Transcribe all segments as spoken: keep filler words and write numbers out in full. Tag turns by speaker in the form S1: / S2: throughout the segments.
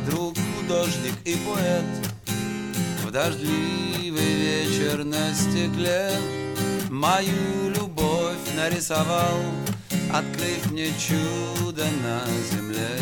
S1: друг, художник и поэт. В дождливый вечер на стекле мою любовь нарисовал, открыв мне чудо на земле.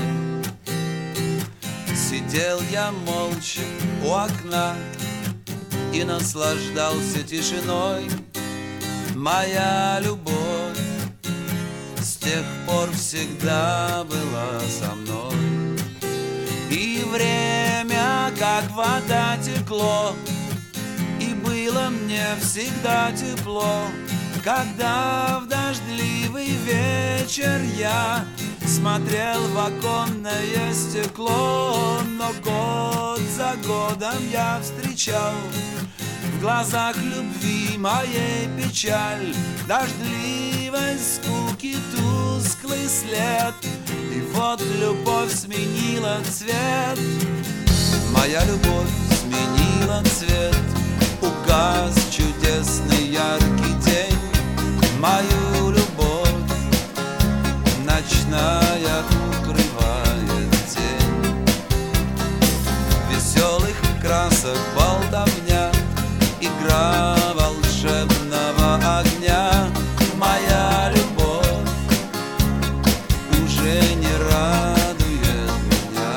S1: Сидел я молча у окна и наслаждался тишиной. Моя любовь с тех пор всегда была со мной. И время, как вода, текло, и было мне всегда тепло, когда в дождливый вечер я смотрел в оконное стекло. Но год за годом я встречал в глазах любви моей печаль, дождливой скуки тусклый след. И вот любовь сменила цвет, моя любовь сменила цвет. Угас чудесный яркий день, мою любовь ночная укрывает тень. Веселых красок болтовня, игра волшебного огня. Моя любовь уже не радует меня.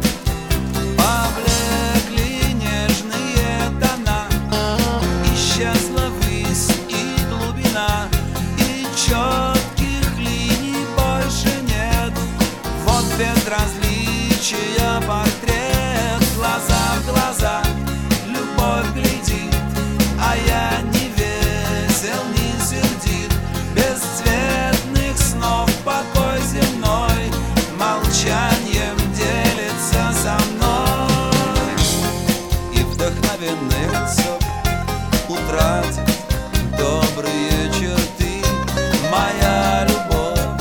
S1: Поблекли нежные тона, исчезла высь и глубина, и четких линий больше нет. Вот безразличия портрет, глаза в глаза любовь глядит, а я не весел, не сердит. Бесцветных снов покой земной молчанием делится со мной. И вдохновенный лицо утратит добрые черты. Моя любовь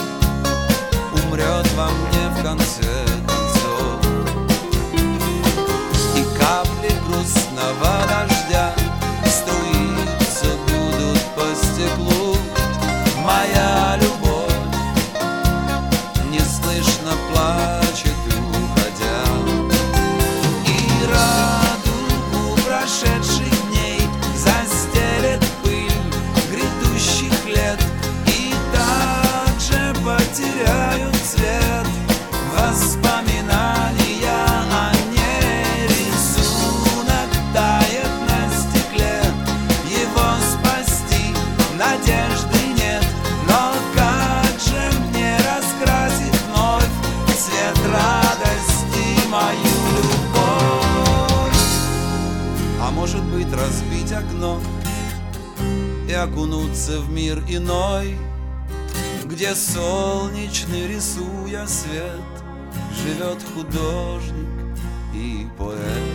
S1: умрет во мне в конце концов. И капли грустного дождя струиться будут по стеклу. Моя любовь неслышно плачет, уходя. И радугу прошедших дней застелет пыль грядущих лет, и также потеряют цвет воспоминания о ней. Рисунок тает на стекле, его спасти надежды нет. Но как же мне раскрасить вновь цвет радости мою любовь? А может быть, разбить окно и окунуться в мир иной, где солнечный, рисуя свет, живет художник и поэт.